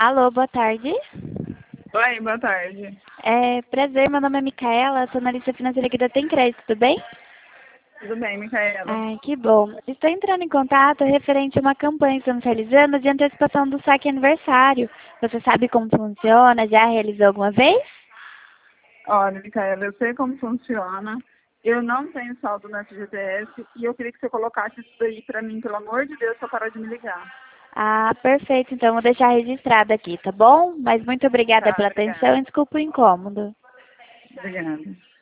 Alô, boa tarde. Oi, boa tarde. Prazer, meu nome é Micaela, sou analista financeira aqui da Tem Crédito, tudo bem? Tudo bem, Micaela? Ai, que bom. Estou entrando em contato referente a uma campanha que estamos realizando de antecipação do saque aniversário. Você sabe como funciona? Já realizou alguma vez? Olha, Micaela, eu sei como funciona. Eu não tenho saldo na FGTS e eu queria que você colocasse isso daí pra mim, pelo amor de Deus, só parar de me ligar. Ah, perfeito. Então, vou deixar registrado aqui, tá bom? Mas muito obrigada Tá, pela atenção obrigada. e desculpa o incômodo. Obrigada.